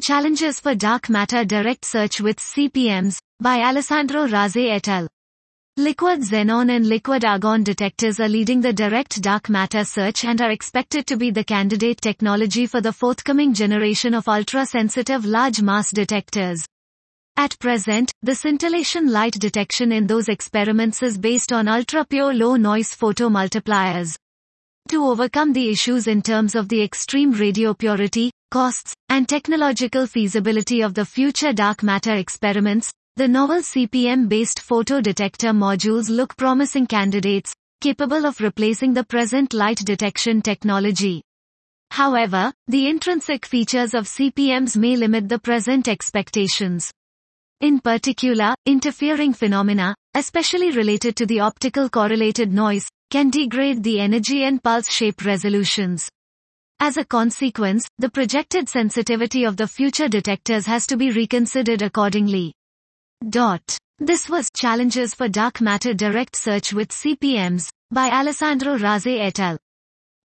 Challenges for Dark Matter Direct Search with CPMs, by Alessandro Raze et al. Liquid xenon and liquid argon detectors are leading the direct dark matter search and are expected to be the candidate technology for the forthcoming generation of ultra-sensitive large mass detectors. At present, the scintillation light detection in those experiments is based on ultra-pure low-noise photomultipliers. To overcome the issues in terms of the extreme radio purity, costs, and technological feasibility of the future dark matter experiments, the novel CPM-based photodetector modules look promising candidates, capable of replacing the present light detection technology. However, the intrinsic features of CPMs may limit the present expectations. In particular, interfering phenomena, especially related to the optical correlated noise, can degrade the energy and pulse shape resolutions. As a consequence, the projected sensitivity of the future detectors has to be reconsidered accordingly. This was Challenges for Dark Matter Direct Search with CPMs, by Alessandro Raze et al.